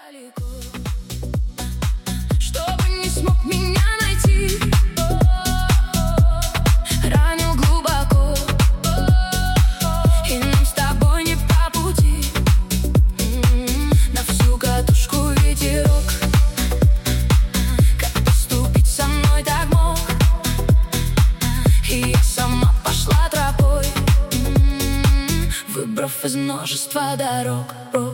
далеко, чтобы не смог меня найти. Ранил глубоко, и нам с тобой не по пути. На всю катушку ветерок, как поступить со мной так мог? И я сама пошла тропой, выбрав из множества дорог.